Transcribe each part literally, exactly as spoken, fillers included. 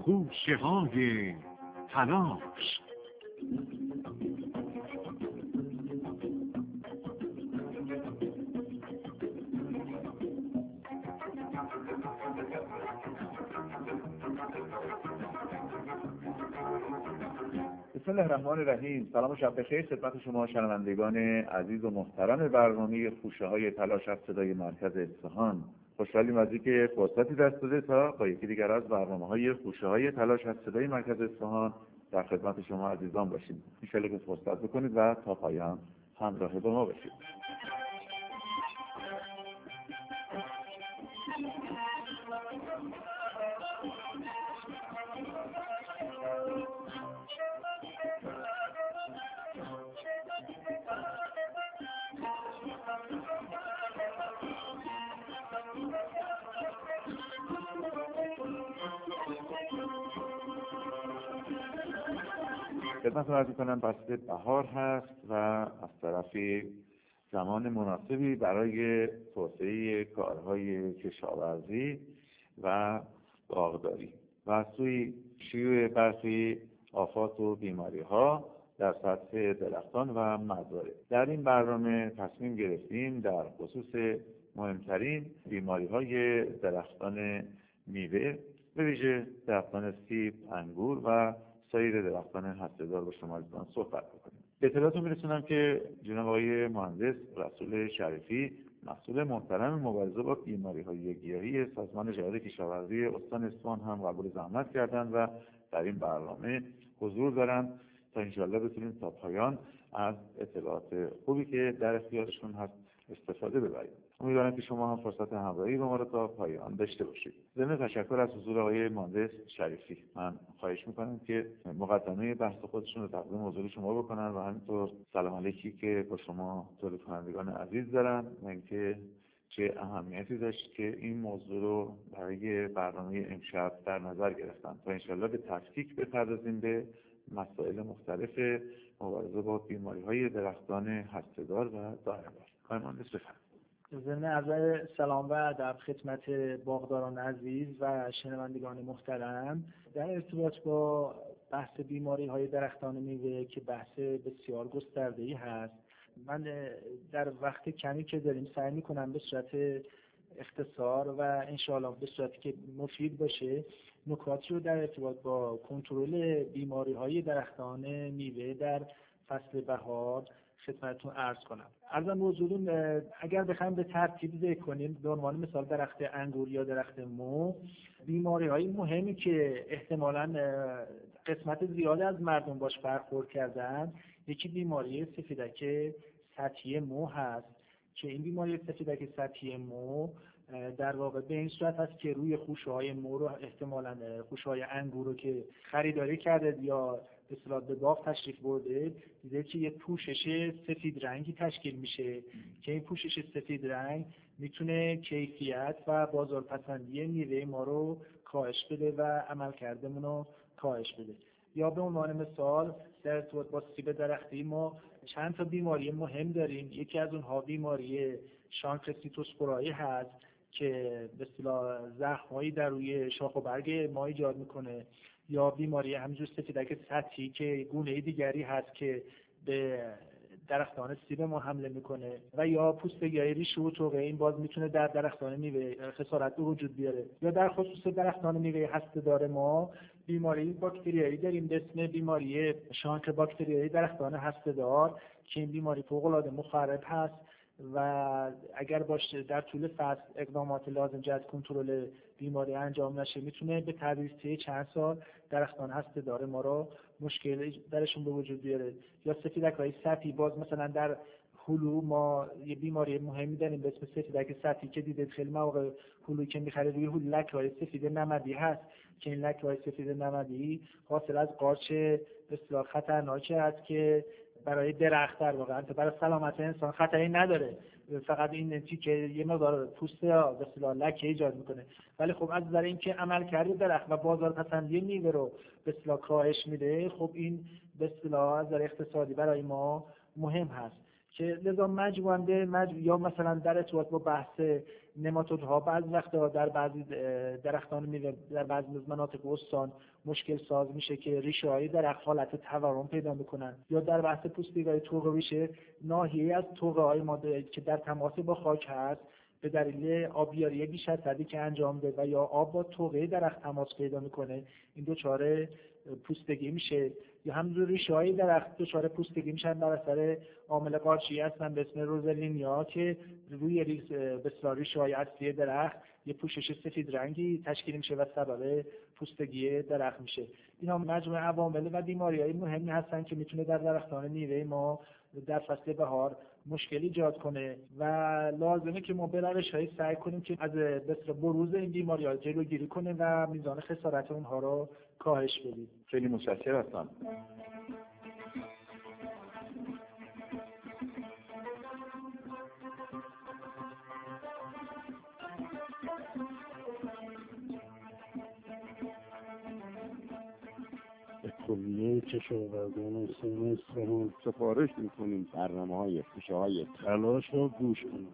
خوشه های تلاش. بسم الله الرحمن الرحیم. سلام و شب بخیر خدمت شما شنوندگان عزیز و محترم برنامه خوشه های تلاش از صدای مرکز اصفهان. خوشحالیم از اینکه فرصتی دست داده تا با یکی دیگر از برنامه‌های خوشه های تلاش از صدای مرکز اصفهان در خدمت شما عزیزان باشیم. ان شاءالله که فرصت بکنید و تا پایان همراه با ما باشید. خدمتتون عرض می‌کنم فصل بهار هست و از طرفی زمان مناسبی برای توسعه کارهای کشاورزی و باغداری و از سوی شیوع برخی آفات و بیماری‌ها در سطح درختان و مزارع. در این برنامه تصمیم گرفتیم در خصوص مهمترین بیماری‌های درختان میوه، به ویژه درختان سیب، انگور و سایر درختان هسته‌دار با شما عزیزان صحبت بکنیم. به اطلاعتون میرسونم که جناب آقای مهندس رسول شریفی، مسئول محترم مبارزه با بیماری‌های گیاهی سازمان جهاد کشاورزی استان اصفهان هم قبول زحمت کردند و در این برنامه حضور دارند تا انشاءالله بتونیم تا پایان از اطلاعات خوبی که در اختیارشون هست استفاده ببرید. امیدوارم که شما هم فرصت همراهی با ما را تا پایان داشته باشید. ضمن تشکر از حضور آقای مهندس شریفی، من خواهش میکنم که مقدمه بحث خودشون رو تقدیم حضور شما بکنن و همینطور سلام علیکی که با شما تولید کنندگان عزیز دارن و اینکه چه اهمیتی داشت که این موضوع رو برای برنامه امشب در نظر گرفتن تا انشاءالله به تفکیک بپردازیم به مسائل مختلف مبارزه با بیماری‌های درختان هسته‌دار و دائم‌دار. آقای مهندس بفرمایید. ضمن عرض سلام و ادب خدمت باغداران عزیز و شنوندگان محترم، در ارتباط با بحث بیماری‌های درختان میوه که بحث بسیار گسترده‌ای هست، من در وقت کمی که داریم سعی می‌کنم به صورت اختصار و انشاءالله به صورتی که مفید باشه نکاتی رو در ارتباط با کنترل بیماری‌های درختان میوه در فصل بهار خدمتتون عرض کنم. عرضم موضوعون اگر بخوایم به ترتیب ذکر کنیم، به عنوان مثال درخت انگور یا درخت مو، بیماری‌های مهمی که احتمالاً قسمت زیاد از مردم باش برخورد کردن، یکی بیماری سفیدک سطحی مو هست که این بیماری سفیدک سطحی مو در واقع به این صورت هست که روی خوشه‌های مو رو احتمالاً خوشه‌های انگور رو که خریداری کرده یا به اصطلاح به باغ تشریف برده، دیده که یک پوشش سفید رنگی تشکیل میشه که این پوشش سفید رنگ میتونه کیفیت و بازارپسندی میوه ما رو کاهش بده و عملکردمون رو کاهش بده. یا به عنوان مثال در ارتباط با سیب درختی ما چند تا بیماری مهم داریم. یکی از اونها بیماری شانکرسیتوسپورایی هست که به اصطلاح زخم‌هایی در روی شاخ و برگ ما ایجاد میکنه، یا بیماری همینجور سفیدک سطحی که گونه دیگری هست که به درختان سیب ما حمله میکنه، و یا پوستگی‌های ریشه و توقه، این باز میتونه در درختان میوه خسارت به وجود بیاره. یا در خصوص درختان میوه هسته‌دار ما بیماری باکتریایی داریم به اسم بیماری شانک باکتریایی درختان هسته‌دار که این بیماری فوق‌العاده مخرب هست و اگر باشه در طول فصل اقدامات لازم جهت کنترل بیماری انجام نشه میتونه به تدریج طی چند سال درختان هسته‌دار ما رو مشکل درشون به وجود بیاره. یا سفیدک‌های سطحی، باز مثلا در هلو ما یه بیماری مهمی داریم به اسم سفیدک سطحی که دیدید خیلی مواقع هلو که میخره روی هلو لکه‌های سفید نمدی هست که این لکه‌های سفید نمدی حاصل از قارچ به اصطلاح خطرناکی هست که برای درخت در واقع برای سلامت انسان خطری نداره، فقط این تیکه یه مقدار پوست به اصطلاح لکه ایجاد میکنه، ولی خب از نظر اینکه عملکرد درخت و بازارپسندی میوه رو به اصطلاح کاهش میده، خب این به اصطلاح از نظر اقتصادی برای ما مهم هست که لذا مجموعاً مج... یا مثلا در ارتباط با بحث نماتودها بعضی وقتا در بعضی درختان میوه در بعضی مناطق استان مشکل ساز میشه که ریشه های درخت حالت تورم پیدا میکنن، یا در بحث پوستگی‌های توقع ریشه ناحیه از توقع های ماده که در تماس با خاک هست به دلیل آبیاری بیش از حدی که انجام ده و یا آب با توقع درخت تماس پیدا میکنه این دچار پوستگی میشه، یا همینجور ریشه های درخت دچار پوستگی میشن بر اثر عامل قارچی هستن به اسم روزلینیا که روی ریز بسیار ریشه های اصلی درخت یه پوشش سفید رنگی تشکیل میشه و سبب پوستگی درخت میشه. اینا مجموعه عوامل و بیماری‌های مهمی هستن که میتونه در درختان میوه ما در فصل بهار مشکلی ایجاد کنه و لازمه که ما به روش‌های سعی کنیم که از بسیار بروز این بیماری‌ها جلوگیری کنه و میزان خسارت اونها رو کاهش بدیم. خیلی متشکرم هستم. کلیه کشاورزان استان اصفهان سفارش میکنیم برنامه‌های فشاهای تلاش را گوش کنید.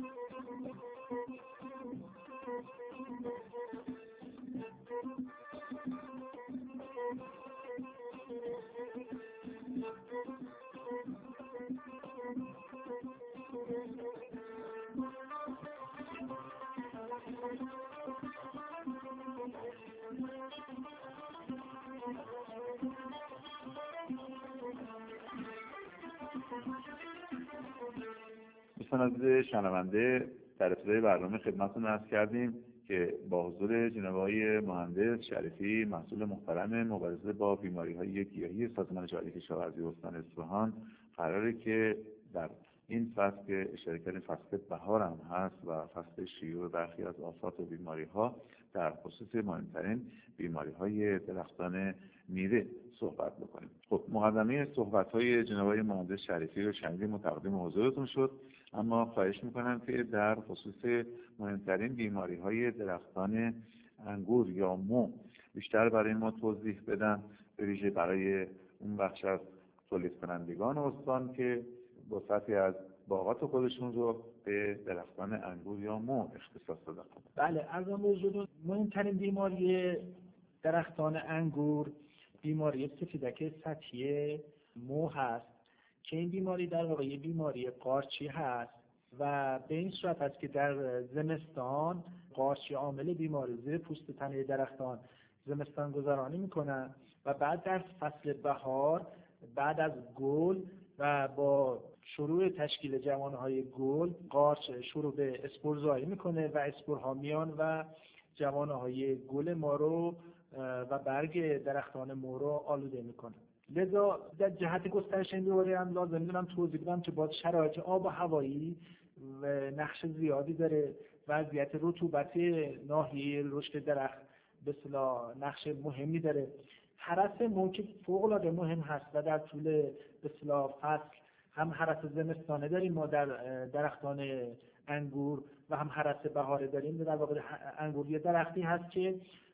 دوستان عزیز شنونده، در ابتدای برنامه خدمتتون عرض کردیم که با حضور جناب آقای مهندس شریفی مسئول محترم مبارزه با بیماری‌های گیاهی سازمان جاری کشاورزی استان اصفهان قراره که در این فصل که اشاره کردیم فصل بهار هم هست و فصل شیوع برخی از آفات و بیماری‌ها در خصوص مهمترین بیماری‌های درختان میوه صحبت بکنیم. خب مقدمه صحبت‌های جناب آقای مهندس شریفی رو شنیدیم و تقدیم حضورتون شد، اما خواهش میکنم که در خصوص مهمترین بیماری‌های درختان انگور یا مو بیشتر برای ما توضیح بدن، به ویژه برای اون بخش از تولید کنندگان استان که وسعتی از باغات خودشون رو به درختان انگور یا مو اختصاص دادن. بله، از آن موضوع مهمترین بیماری درختان انگور بیماری سفیدک سطحی مو هست که این بیماری در واقع یه بیماری قارچی هست و به این صورت است که در زمستان قارچی عامل بیماری زیر پوست تنه درختان زمستان گذرانی میکنن و بعد در فصل بهار بعد از گل و با شروع تشکیل جوانهای گل قارچ شروع به اسپورزایی میکنه و اسپورها میان و جوانهای گل ما رو و برگ درختان مو رو آلوده میکنه. لذا در جهت گسترش این بیماری هم لازم میدونم توضیح بدم که باز شرایط آب و هوایی و نقش زیادی داره، وضعیت رطوبت ناحیه رشد درخت به اصطلاح نقش مهمی داره. هرس مو که فوق العاده مهم هست و در طول به اصطلاح فصل هم هرس زمستانه داریم ما در درختان انگور و هم هرس بهاره داریم. در واقع انگور یه درختی هست که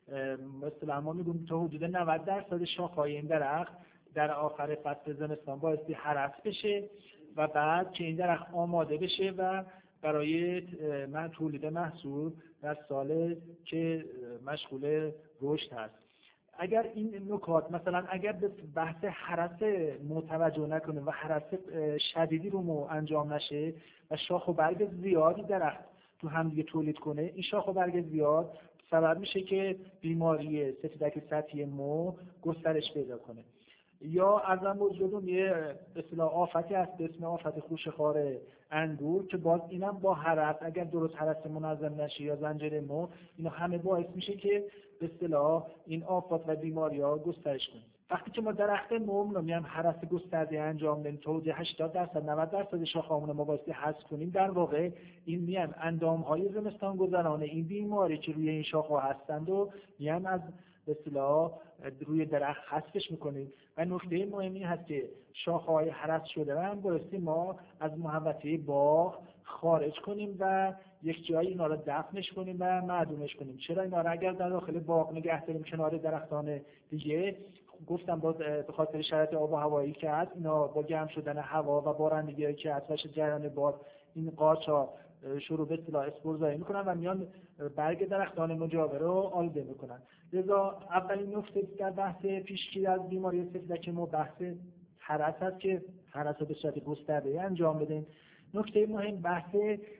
مثلا ما میگیم تا حدود نود درصد شاخه‌های این درخت در آخر فصل زمستان بایستی هرس بشه و بعد که این درخت آماده بشه و برای من تولید محصول در سال که مشغول رشد هست. اگر این نکات مثلا اگر به بحث هرس متوجه نکنه و هرس شدیدی رو مو انجام نشه و شاخ و برگ زیادی درخت تو هم دیگه تولید کنه، این شاخ و برگ زیاد سبب میشه که بیماری سفیدک سطحی مو گسترش پیدا کنه. یا از هم موجودون یه به اصطلاح آفتی هست به اسم آفت خوشه‌خوار انگور که باز اینم با هرس اگر درست هرس منظم نشه یا زنجیره مو، اینا همه باعث میشه که به اصطلاح این آفات و بیماری‌ها گسترش کنه. وقتی که ما درخت مو رو میام هرس گسترده انجام بدیم تا حدود هشتاد درصد نود درصد شاخه‌هامون رو بایستی حذف کنیم، در واقع این میام اندام‌های زمستان گذرانه این بیماری که روی این شاخه‌ها هستند و میام از به اصطلاح روی درخت حذفش میکنیم. و نکته مهمی هست که شاخه‌های هرس شده رو هم بایستی ما از محوطه باغ خارج کنیم و یک جایی اینا رو دفنش کنیم و معدومش کنیم. چرا اینا رو اگر در داخل باغ نگه داریم کنار درختان دیگه گفتم باز به خاطر شرایط آب و هوایی که هست، اینا با گرم شدن هوا و بارندگی که هست و جریان باد این قارچ‌ها شروع به اصطلاح اسپورزایی میکنن و میان برگ درختان مجاور رو آلوده میکنن. لذا اولین نکته در بحث پیشگیری از بیماری سفیدک مو بحث هرس هست که هرس رو به صورت گسترده انجام بدیم. نکته مهم بحث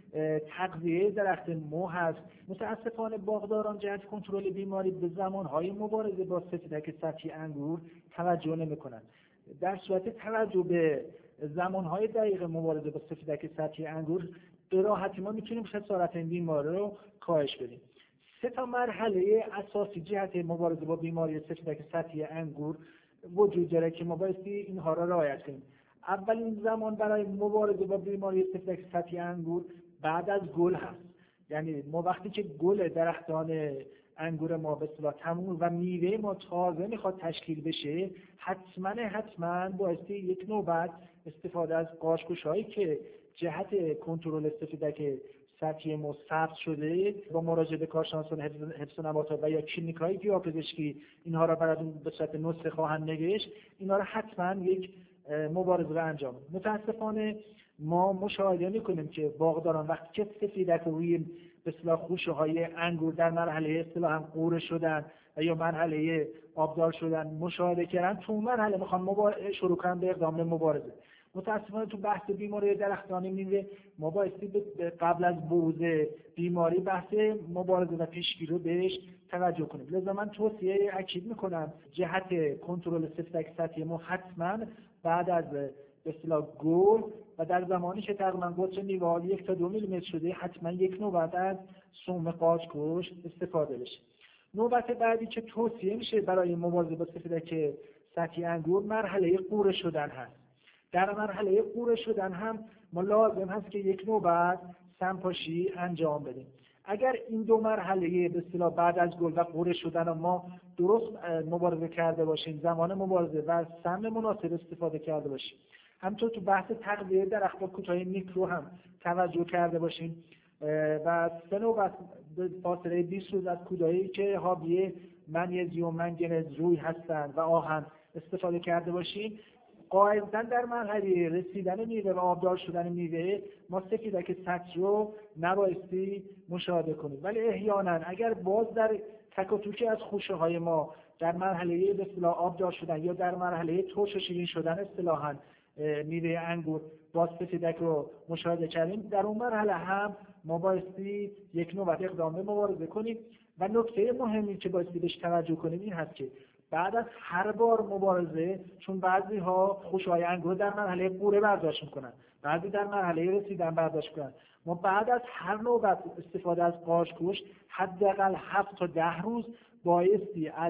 تغذیه درخت مو هست. متاسفانه باغداران جهت کنترل بیماری به زمانهای مبارزه با سفیدک سطحی انگور توجه نمی‌کنند. در صورت توجه به زمانهای دقیق مبارزه با سفیدک سطحی انگور به راحتی ما میتونیم خسارت این بیماری رو کاهش بدیم. سه تا مرحله اساسی جهت مبارزه با بیماری سفیدک سطحی انگور وجود داره که ما بایستی اینها را رعایت کنیم. اولین زمان برای مبارزه با بیماری سفیدک سطحی انگور بعد از گل هست. یعنی ما وقتی که گل درختان انگور ما به اصطلاح تموم و میوه ما تازه میخواد تشکیل بشه، حتما حتما بایستی یک نوبت استفاده از قاشق‌هایی که جهت کنترل سفیدک سطحی مو ثبت شده با مراجعه به کارشناسان حفظ نباتات و یا کلینیک‌های گیاه‌پزشکی اینها را براتون به صورت نسخه خواهند نوشت. اینها را حتما یک مبارزه را انجام. متاسفانه ما مشاهده می‌کنیم که باغداران وقتی که سفیدک روی به اصطلاح خوشه‌های انگور در مرحله اصطلاحاً قوره شدن و یا مرحله آبدار شدن مشاهده کردن، تو اون مرحله می‌خوان مبارزه شروع کنن به اقدام مبارزه. متاسفانه تو بحث بیماری درختان میوه ما بایستی قبل از بروز بیماری بحث مبارزه و پیشگیری رو بهش توجه کنیم. لذا من توصیه اکید میکنم جهت کنترل سفیدک سطحی مو حتما بعد از به اصطلاح گل و در زمانی که تقریبا قطر میوه یک تا دو میلیمتر شده حتما یک نوبت از سم قارچ‌کش استفاده بشه. نوبت بعدی که توصیه میشه برای مبارزه با سفیدک سطحی انگور مرحله قوره شدن هست. در مرحله قوره شدن هم ما لازم هست که یک نوبت سمپاشی انجام بدیم. اگر این دو مرحله به اصطلاح بعد از گل و قوره شدن ما درست مبارزه کرده باشیم، زمان مبارزه و سم مناسب استفاده کرده باشیم، همینطور تو بحث تغذیه درخت‌های کوتاه میکرو هم توجه کرده باشیم و سه نوبت به فاصله بیست روز از کودایی که حاوی منیزیم، منگنز، روی هستند و آهن استفاده کرده باشیم، قاعدتاً در مرحله رسیدن میوه و آبدار شدن میوه ما سفیدک سطحی رو نبایستی مشاهده کنیم. ولی احیانا اگر باز در تک و توکی از خوشه های ما در مرحله به اصطلاح آبدار شدن یا در مرحله ترش و شیرین شدن اصطلاحاً میوه انگور باز سفیدک رو مشاهده کردیم، در اون مرحله هم ما بایستی یک نوبت اقدام به مبارزه کنیم. و نکته مهمی که بایستی بهش توجه کنیم این هست که بعد از هر بار مبارزه، چون بعضی ها خوشه‌های انگور در مرحله قوره برداشت میکنن، بعضی در مرحله رسیدن برداشت میکنن، ما بعد از هر نوبت استفاده از قارچ‌کش حداقل هفت تا ده روز بایستی از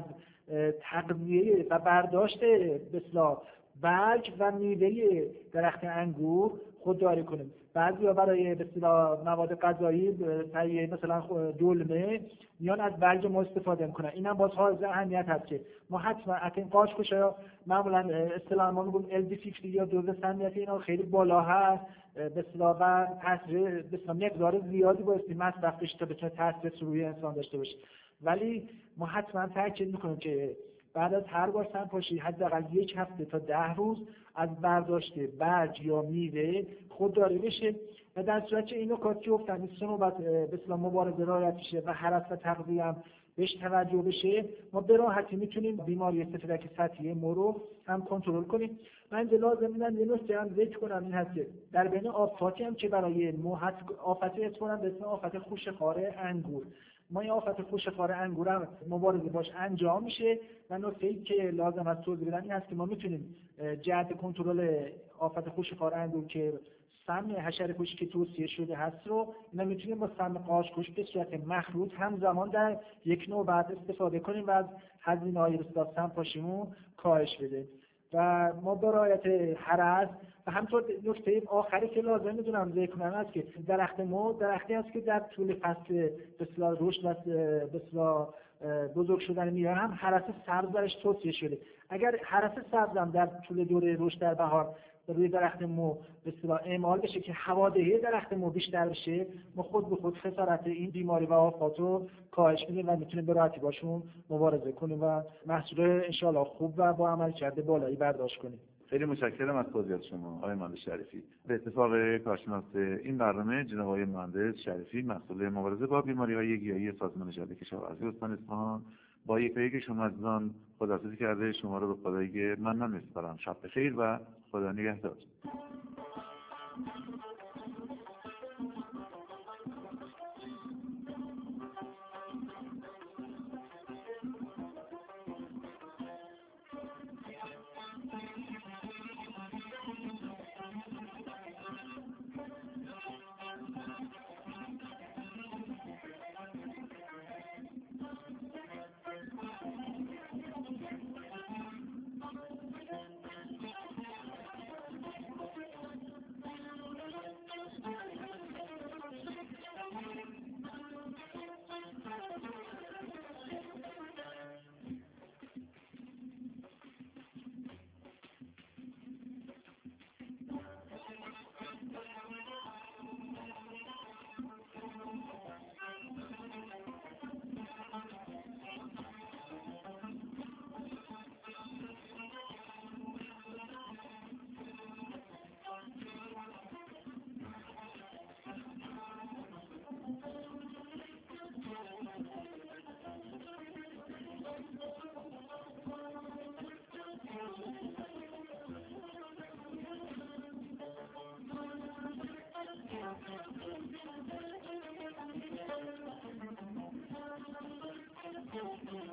تغذیه و برداشت به اصطلاح برگ و میوه درخت انگور خودداری کنیم. بعضی ها برای به اصطلاح مواد غذایی مثلا دلمه میان از برگ ما استفاده میکنن. این هم باز حائز اهمیت هست که ما حتما این قاشق‌ها معمولا اصطلاحا ما میگیم ال دی پنجاه یا دوز سمیت اینا خیلی بالا هست به اصطلاح و تاثیر به اصطلاح مقدار زیادی بایستی مصرف بشه تا بتونه تاثیر روی انسان داشته باشه. ولی ما حتما تاکید میکنیم که بعد از هر بار سمپاشی حداقل یک هفته تا ده روز از برداشت برگ یا میوه خودداری بشه و در صورت که این نکات که گفتم این سه نوبت به اصطلاح مبارزه رعایت بشه و هرس و تغذیه هم بهش توجه بشه، ما به راحتی میتونیم بیماری سفیدک سطحی مو رو هم کنترل کنیم. من لازم میدم یه نکته هم ذکر کنم، این هست که در بین آفاتی هم که برای مو آفتی اسمش به اسم آفت خوشه‌خوار انگور، ما این آفت خوشه‌خوار انگور هم مبارزه باش انجام میشه و نکته‌ای که لازم است توضیح بدم این است که ما میتونیم جهت کنترل آفت خوشه‌خوار انگور که سم حشره‌کشی که توصیه شده هست رو اینا میتونیم با سم قارچ‌کش به صورت مخلوط همزمان در یک نوبت استفاده کنیم و از هزینه‌های اصلاح سمپاشیمون کاهش بده. و ما با رعایت هرس و همطور نکته آخری که لازم میدونم ذکر کنم است که درخت مو درختی است که در طول فصل به اصطلاح رشد و به اصطلاح بزرگ شدن میوه هم هرس سبز درش توصیه شده. اگر هرس سبز هم در طول دوره رشد در بهار روی درخت مو به اصطلاح اعمال بشه که هوادهی درخت مو بیشتر بشه، ما خود به خود خسارت این بیماری و آفات رو کاهش میدیم و میتونیم به راحتی باشون مبارزه کنیم و محصول انشالله خوب و با عملکرد بالایی برداشت کنیم. خیلی متشکرم از توضیحات شما آقای مهندس شریفی. به اتفاق کارشناس این برنامه جناب آقای مهندس شریفی مسئول مبارزه با بیماری‌های گیاهی سازمان نژاد کشاورزی استان اصفهان با یکایی که شما عزیزان خداحافظی کرده شما رو به خدای منان می‌سپارم. شب بخیر و خدا نگهدار. Thank you.